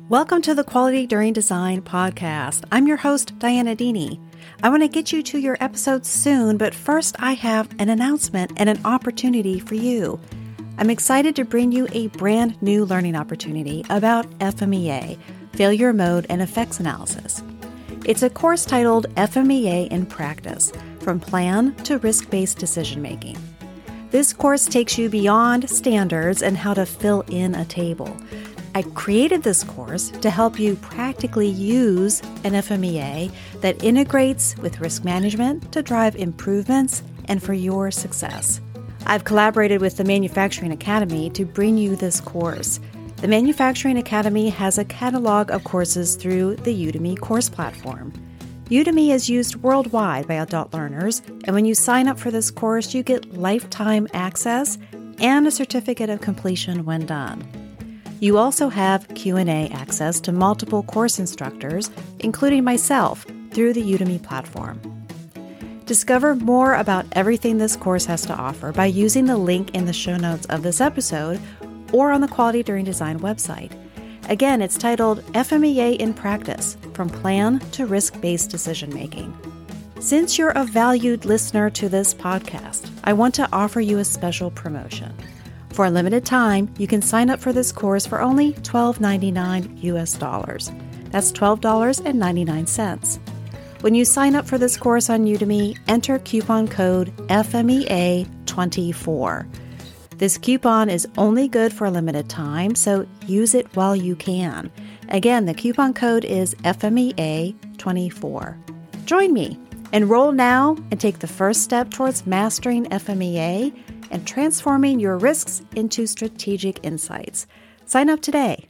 Welcome to the Quality During Design podcast. I'm your host, Diana Dini. I want to get you to your episodes soon, but first I have an announcement and an opportunity for you. I'm excited to bring you a brand new learning opportunity about FMEA, Failure Mode and Effects Analysis. It's a course titled FMEA in Practice, From Plan to Risk-Based Decision Making. This course takes you beyond standards and how to fill in a table. I created this course to help you practically use an FMEA that integrates with risk management to drive improvements and for your success. I've collaborated with the Manufacturing Academy to bring you this course. The Manufacturing Academy has a catalog of courses through the Udemy course platform. Udemy is used worldwide by adult learners, and when you sign up for this course, you get lifetime access and a certificate of completion when done. You also have Q&A access to multiple course instructors, including myself, through the Udemy platform. Discover more about everything this course has to offer by using the link in the show notes of this episode or on the Quality During Design website. Again, it's titled FMEA in Practice, From Plan to Risk-Based Decision Making. Since you're a valued listener to this podcast, I want to offer you a special promotion. For a limited time, you can sign up for this course for only $12.99 US dollars. That's $12.99. When you sign up for this course on Udemy, enter coupon code FMEA24. This coupon is only good for a limited time, so use it while you can. Again, the coupon code is FMEA24. Join me. Enroll now and take the first step towards mastering FMEA and transforming your risks into strategic insights. Sign up today.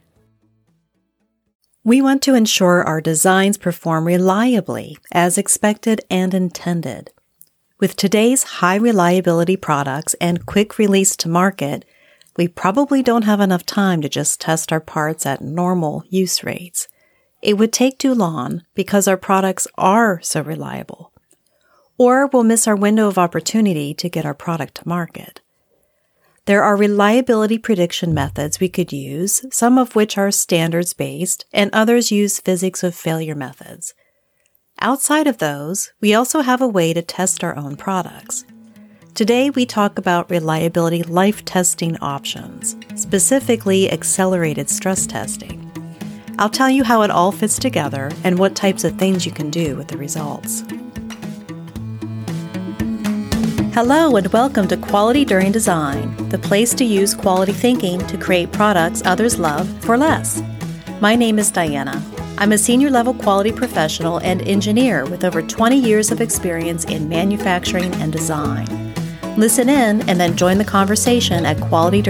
We want to ensure our designs perform reliably, as expected and intended. With today's high reliability products and quick release to market, we probably don't have enough time to just test our parts at normal use rates. It would take too long because our products are so reliable. Or we'll miss our window of opportunity to get our product to market. There are reliability prediction methods we could use, some of which are standards-based, and others use physics of failure methods. Outside of those, we also have a way to test our own products. Today, we talk about reliability life testing options, specifically accelerated stress testing. I'll tell you how it all fits together and what types of things you can do with the results. Hello and welcome to Quality During Design, the place to use quality thinking to create products others love for less. My name is Diana. I'm a senior level quality professional and engineer with over 20 years of experience in manufacturing and design. Listen in and then join the conversation at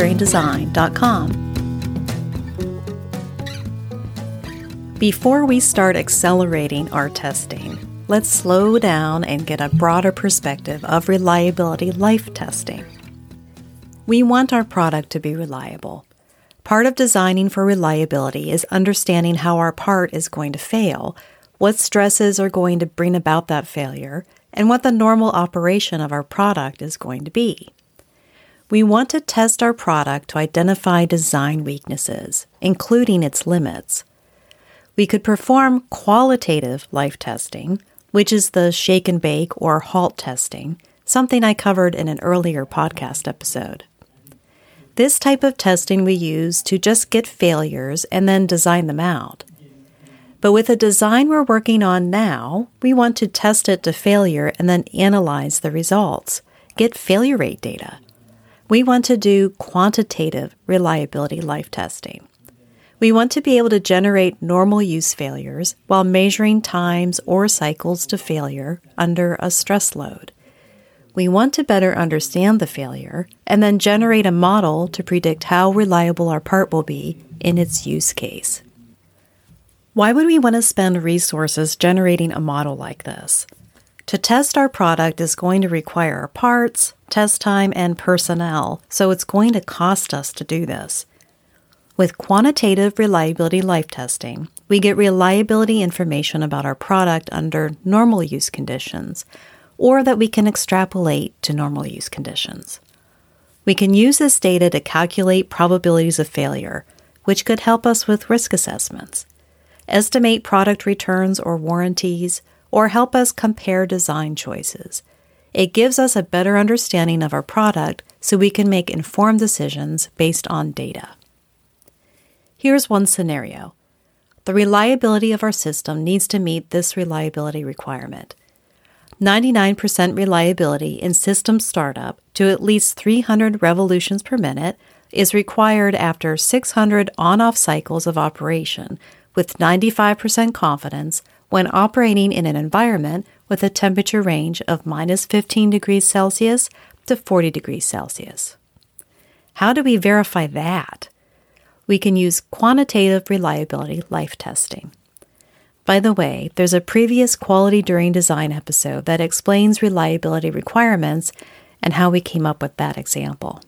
qualityduringdesign.com. Before we start accelerating our testing, let's slow down and get a broader perspective of reliability life testing. We want our product to be reliable. Part of designing for reliability is understanding how our part is going to fail, what stresses are going to bring about that failure, and what the normal operation of our product is going to be. We want to test our product to identify design weaknesses, including its limits. We could perform qualitative life testing, which is the shake and bake or halt testing, something I covered in an earlier podcast episode. This type of testing we use to just get failures and then design them out. But with a design we're working on now, we want to test it to failure and then analyze the results, get failure rate data. We want to do quantitative reliability life testing. We want to be able to generate normal use failures while measuring times or cycles to failure under a stress load. We want to better understand the failure and then generate a model to predict how reliable our part will be in its use case. Why would we want to spend resources generating a model like this? To test our product is going to require parts, test time, and personnel, so it's going to cost us to do this. With quantitative reliability life testing, we get reliability information about our product under normal use conditions, or that we can extrapolate to normal use conditions. We can use this data to calculate probabilities of failure, which could help us with risk assessments, estimate product returns or warranties, or help us compare design choices. It gives us a better understanding of our product so we can make informed decisions based on data. Here's one scenario. The reliability of our system needs to meet this reliability requirement. 99% reliability in system startup to at least 300 revolutions per minute is required after 600 on-off cycles of operation with 95% confidence when operating in an environment with a temperature range of minus 15 degrees Celsius to 40 degrees Celsius. How do we verify that? We can use quantitative reliability life testing. By the way, there's a previous Quality During Design episode that explains reliability requirements and how we came up with that example.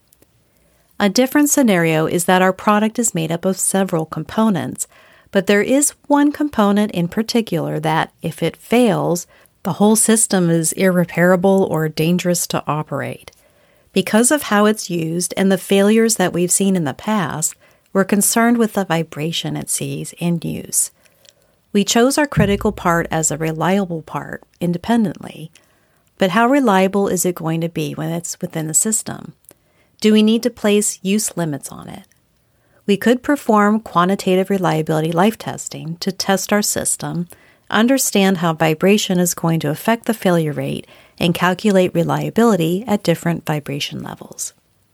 A different scenario is that our product is made up of several components, but there is one component in particular that, if it fails, the whole system is irreparable or dangerous to operate. Because of how it's used and the failures that we've seen in the past, we're concerned with the vibration it sees in use. We chose our critical part as a reliable part independently, but how reliable is it going to be when it's within the system? Do we need to place use limits on it? We could perform quantitative reliability life testing to test our system, understand how vibration is going to affect the failure rate, and calculate reliability at different vibration levels.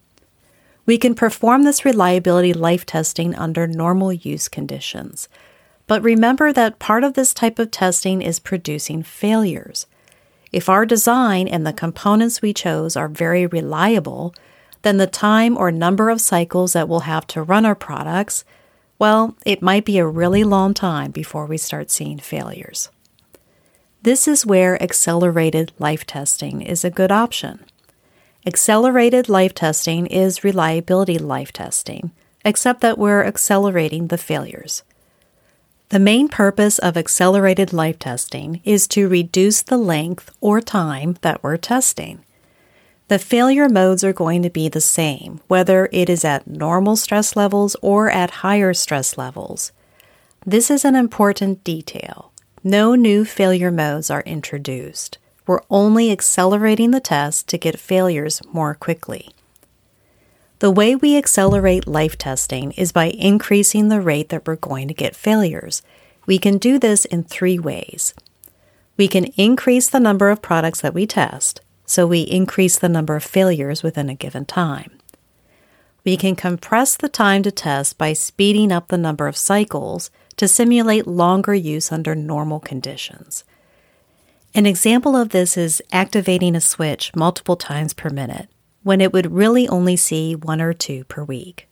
We can perform this reliability life testing under normal use conditions, but remember that part of this type of testing is producing failures. If our design and the components we chose are very reliable, then the time or number of cycles that we'll have to run our products, well, it might be a really long time before we start seeing failures. This is where accelerated life testing is a good option. Accelerated life testing is reliability life testing, except that we're accelerating the failures. The main purpose of accelerated life testing is to reduce the length or time that we're testing. The failure modes are going to be the same, whether it is at normal stress levels or at higher stress levels. This is an important detail. No new failure modes are introduced. We're only accelerating the test to get failures more quickly. The way we accelerate life testing is by increasing the rate that we're going to get failures. We can do this in 3 ways. We can increase the number of products that we test, so we increase the number of failures within a given time. We can compress the time to test by speeding up the number of cycles to simulate longer use under normal conditions. An example of this is activating a switch multiple times per minute, when it would really only see 1 or 2 per week.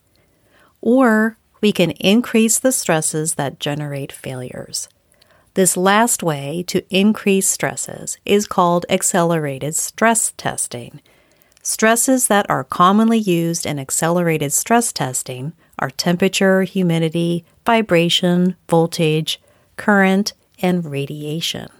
Or we can increase the stresses that generate failures. This last way to increase stresses is called accelerated stress testing. Stresses that are commonly used in accelerated stress testing are temperature, humidity, vibration, voltage, current, and radiation.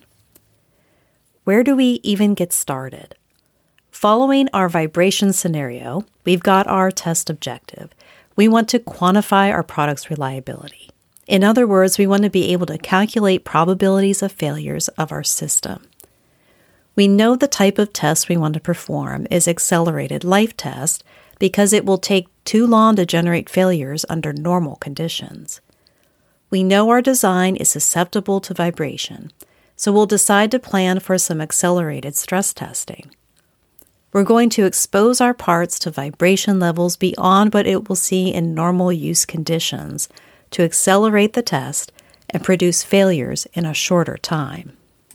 Where do we even get started? Following our vibration scenario, we've got our test objective. We want to quantify our product's reliability. In other words, we want to be able to calculate probabilities of failures of our system. We know the type of test we want to perform is accelerated life test because it will take too long to generate failures under normal conditions. We know our design is susceptible to vibration, so we'll decide to plan for some accelerated stress testing. We're going to expose our parts to vibration levels beyond what it will see in normal use conditions to accelerate the test and produce failures in a shorter time.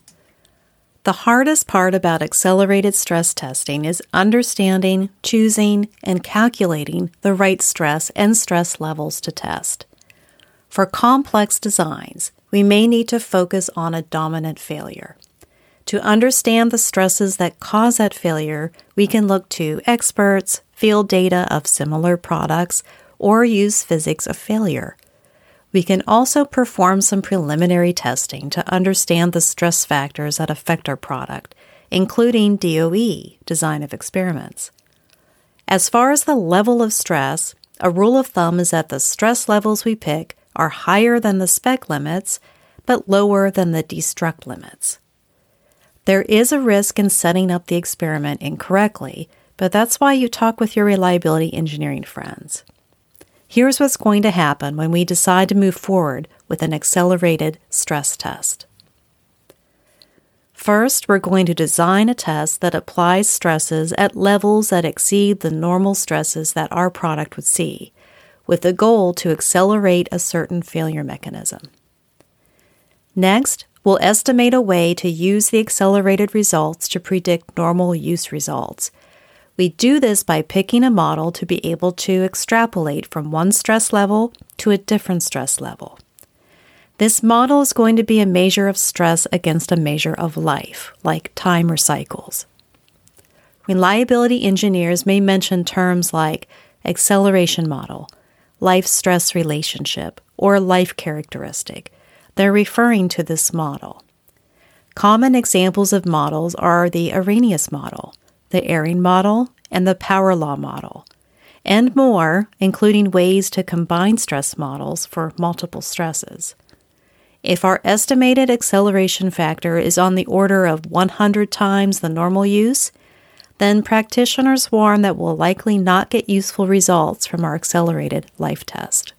The hardest part about accelerated stress testing is understanding, choosing, and calculating the right stress and stress levels to test. For complex designs, we may need to focus on a dominant failure. To understand the stresses that cause that failure, we can look to experts, field data of similar products, or use physics of failure. We can also perform some preliminary testing to understand the stress factors that affect our product, including DOE, design of experiments. As far as the level of stress, a rule of thumb is that the stress levels we pick are higher than the spec limits, but lower than the destruct limits. There is a risk in setting up the experiment incorrectly, but that's why you talk with your reliability engineering friends. Here's what's going to happen when we decide to move forward with an accelerated stress test. First, we're going to design a test that applies stresses at levels that exceed the normal stresses that our product would see, with the goal to accelerate a certain failure mechanism. Next, we'll estimate a way to use the accelerated results to predict normal use results. We do this by picking a model to be able to extrapolate from one stress level to a different stress level. This model is going to be a measure of stress against a measure of life, like time or cycles. Reliability engineers may mention terms like acceleration model, life stress relationship, or life characteristic. They're referring to this model. Common examples of models are the Arrhenius model, the Eyring model, and the power law model, and more, including ways to combine stress models for multiple stresses. If our estimated acceleration factor is on the order of 100 times the normal use, then practitioners warn that we'll likely not get useful results from our accelerated life test.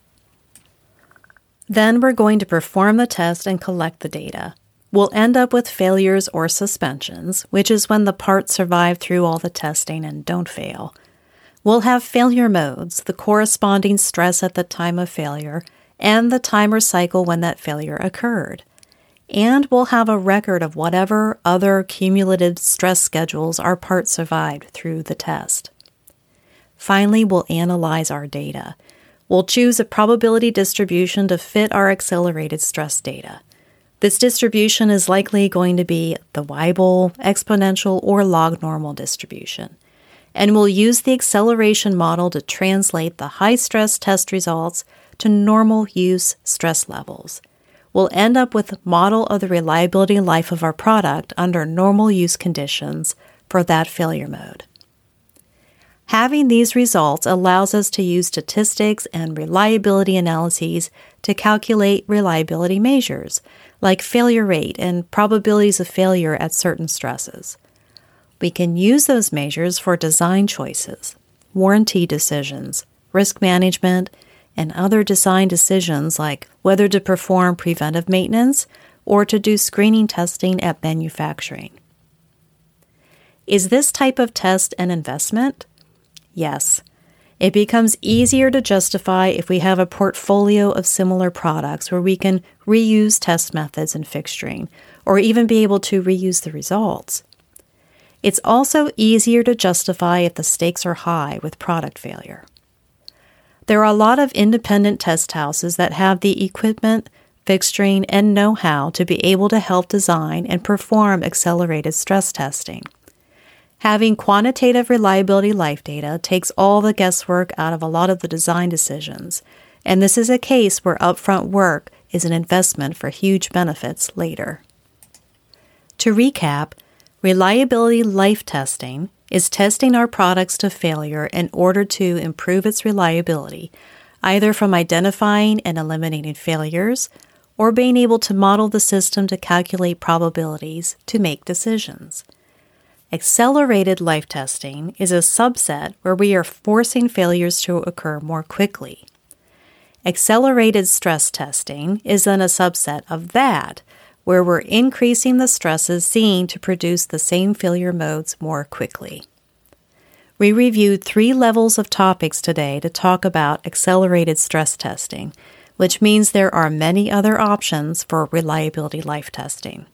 Then we're going to perform the test and collect the data. We'll end up with failures or suspensions, which is when the parts survive through all the testing and don't fail. We'll have failure modes, the corresponding stress at the time of failure, and the time or cycle when that failure occurred. And we'll have a record of whatever other cumulative stress schedules our part survived through the test. Finally, we'll analyze our data. We'll choose a probability distribution to fit our accelerated stress data. This distribution is likely going to be the Weibull, exponential, or log normal distribution. And we'll use the acceleration model to translate the high-stress test results to normal use stress levels. We'll end up with a model of the reliability life of our product under normal use conditions for that failure mode. Having these results allows us to use statistics and reliability analyses to calculate reliability measures, like failure rate and probabilities of failure at certain stresses. We can use those measures for design choices, warranty decisions, risk management, and other design decisions like whether to perform preventive maintenance or to do screening testing at manufacturing. Is this type of test an investment? Yes. It becomes easier to justify if we have a portfolio of similar products where we can reuse test methods and fixturing, or even be able to reuse the results. It's also easier to justify if the stakes are high with product failure. There are a lot of independent test houses that have the equipment, fixturing, and know-how to be able to help design and perform accelerated stress testing. Having quantitative reliability life data takes all the guesswork out of a lot of the design decisions, and this is a case where upfront work is an investment for huge benefits later. To recap, reliability life testing is testing our products to failure in order to improve its reliability, either from identifying and eliminating failures or being able to model the system to calculate probabilities to make decisions. Accelerated life testing is a subset where we are forcing failures to occur more quickly. Accelerated stress testing is then a subset of that, where we're increasing the stresses seen to produce the same failure modes more quickly. We reviewed 3 levels of topics today to talk about accelerated stress testing, which means there are many other options for reliability life testing.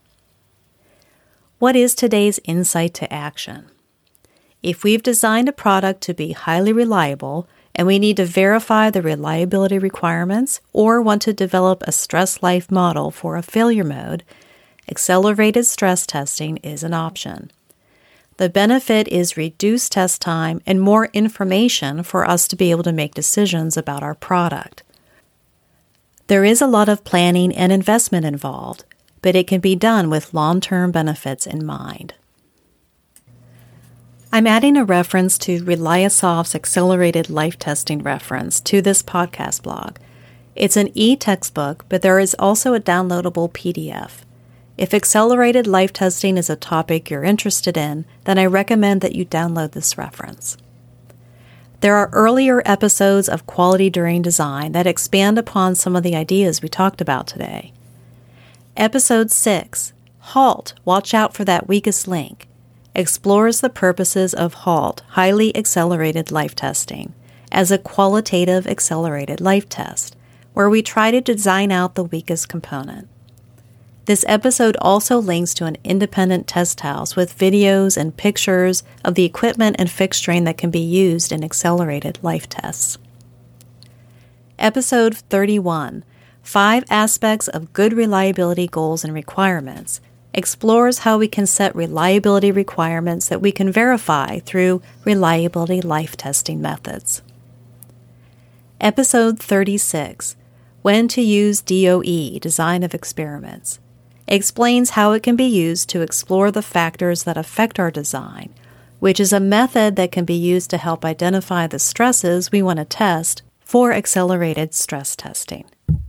What is today's insight to action? If we've designed a product to be highly reliable and we need to verify the reliability requirements or want to develop a stress life model for a failure mode, accelerated stress testing is an option. The benefit is reduced test time and more information for us to be able to make decisions about our product. There is a lot of planning and investment involved, but it can be done with long-term benefits in mind. I'm adding a reference to ReliaSoft's Accelerated Life Testing reference to this podcast blog. It's an e-textbook, but there is also a downloadable PDF. If accelerated life testing is a topic you're interested in, then I recommend that you download this reference. There are earlier episodes of Quality During Design that expand upon some of the ideas we talked about today. Episode 6, HALT, Watch Out for That Weakest Link, explores the purposes of HALT, Highly Accelerated Life Testing, as a qualitative accelerated life test, where we try to design out the weakest component. This episode also links to an independent test house with videos and pictures of the equipment and fixturing that can be used in accelerated life tests. Episode 31, 5 Aspects of Good Reliability Goals and Requirements, explores how we can set reliability requirements that we can verify through reliability life testing methods. Episode 36, When to Use DOE, Design of Experiments, explains how it can be used to explore the factors that affect our design, which is a method that can be used to help identify the stresses we want to test for accelerated stress testing.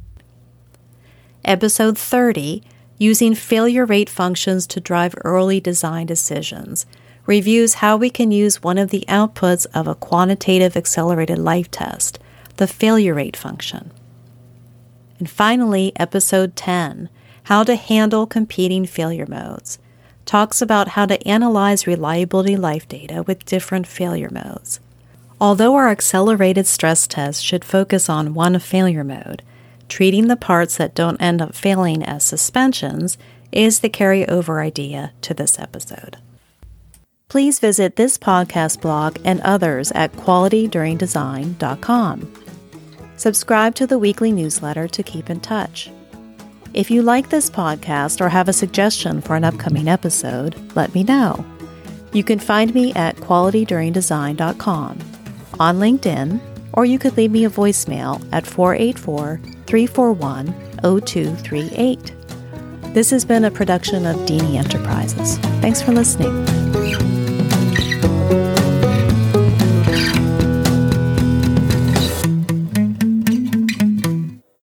Episode 30, Using Failure Rate Functions to Drive Early Design Decisions, reviews how we can use one of the outputs of a quantitative accelerated life test, the failure rate function. And finally, Episode 10, How to Handle Competing Failure Modes, talks about how to analyze reliability life data with different failure modes. Although our accelerated stress test should focus on one failure mode, treating the parts that don't end up failing as suspensions is the carryover idea to this episode. Please visit this podcast blog and others at qualityduringdesign.com. Subscribe to the weekly newsletter to keep in touch. If you like this podcast or have a suggestion for an upcoming episode, let me know. You can find me at qualityduringdesign.com, on LinkedIn, or you could leave me a voicemail at 484-341-0238. This has been a production of Deeney Enterprises. Thanks for listening.